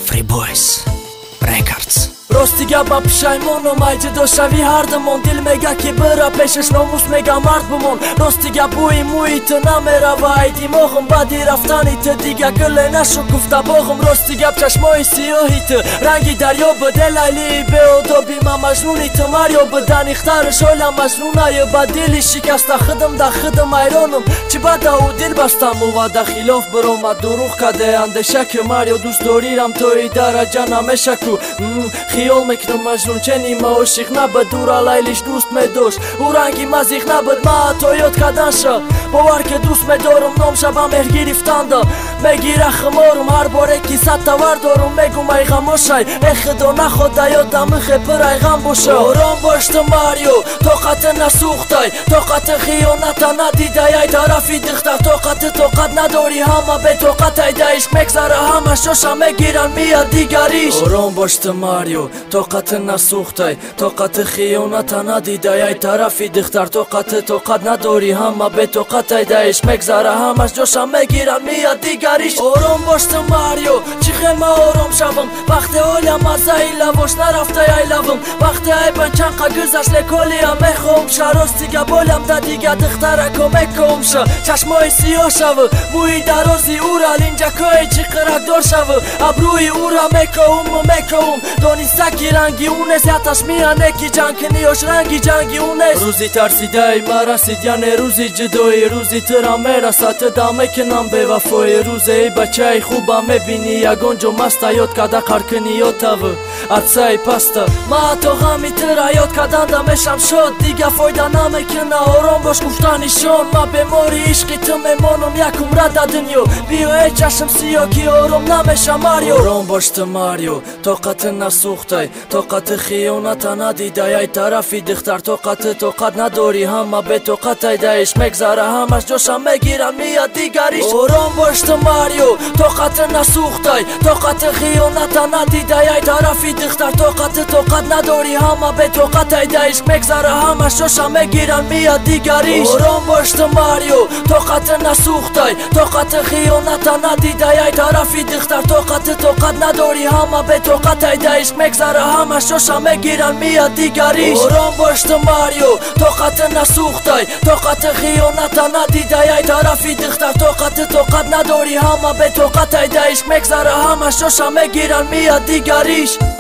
Free Boys Records. Rostիգաբա պշայմոնում այջը դոշավի հարդմոն Դիլ մեգա կի բրա պեշշ նոմուս մեգա մարդ բմոն Rostիգաբույի մույթը նամերավա այդի մողում Բադիր ավտանի թդիգա կլենա շուկուվտա բողում Rostիգաբ ճաշմոյի սիոհիթը Ռանգի դարյո բդել այլի բեոդոբի մամաժնունիթը Մարյո բդանի խտարը շոլա մաժնունայը Բադիլի շիկաստա խդմ դա խդմ այրոնում Չբադա ու դիլ բաստամ ու վադա խիլով բրոմա դուրուղ կադե անդեշակը Մարյո դուս դորիրամ թոյի դարաջանա մեշակու Խիոլ մեկնում մաժնուն չեն իմա ու շիխնա բդուր ալայլիշ դուստ მე դոշ Ուրանքի մազիխնա բդմա թոյոտ կադանշը Բովարկը դուս მე դորում նոմ շաբա մեր գիրիվտանդը Մեգիրա խմորում հարբորեկի սատավար դորում Մեգում այ խամոշայ Էխը դոնա խոտայոտ ամըխ է պր այ խամբոշը Օրոն բոշտը մարյո Թոկատը նա սուղտայ Թոկատը խիոնատանա դիդայ այ դարավի դղտար Թոկատը թոկատ նադորի համա բե թոկատ այ դա իշկ մեկ զարը համա շոշա մեգիրան միա դիգարիշ Օրոն բոշտը մարյո Թոկատը նա սուղտայ Թոկատը խիոնատանա դիդայ այ դարավի դղտար Թոկատը թոկատ նադորի համա բե թոկատ այ դա իշկ մեկ զարը համա շոշա մեգիրան միա դիգարիշ Օրոն բոշտը մարյո Չիխեմա օրոմ շավım Վախտե օլյա մազայի լավոշնար ավտայ այլավım Վախտե այ բնչանqa գզաշ լեկոլիա մեխոմ Շարոստիգա բոլամ դա դիգա դղտարակո մեքոմ շը Չաշմոյի սիոշավը Մույի դարոզի ուրալ ինջակոյի չիխրակ դորշավը Աբրուի ուրա մեքոում Դոնի սակի ռանգի ունես Յատաշ միանեկի ջանքնի օշ ռանգի ջանգի ունես Ռուզի տարսիդայի մարասիդյան է ռուզի ջդոյի Ռուզի թրամերա սատը դամեքնան բևաֆոյի Ռուզեի բաչայի խուբա մեբինի Ագոնջո մաստայոտ կադա կարքնի յոտավը Արցայի պաստը Մատողամի թրայոտ կադանդա մեշամ շոտ Դիգա ֆոյդանա մեքնա օրոն բոշ կուշտանի շոն Մաբե մորի իշկի թմե մոնում յակում ռադա դնյո Բիո է ճաշմ սիոքի օրոմ նա մեշա մարյո Օրոն բոշ të marjo Toqatë na suhtaj Toqatë khionatana didaj Aj tarafi dëkhtar Toqat na dori hama be toqat aj da ish Mek zara hamash gjosha me giran mija digarish Oron bosh të marjo Toqatë na suhtaj Toqatë khionatana didaj Aj tarafi dëkhtar Toqat na dori hama be toqat aj da ish Mek zara hamash gjosha me giran mija digarish Oron bosh të marjo Toqatë na suhtaj Toqatë khionatana didaj Aj tarafi dëkhtar Toqat na dori hama be toqat aj da ish Mek zara hamash gjosha me giran mija digarish Oron bosh të marjo Toqatë na suhtaj Toqatë khionatana didaj Aj tarafi dëkhtar Toqat na dori hama be toqat aj da ish Mek zara hamash gjosha me giran mija digarish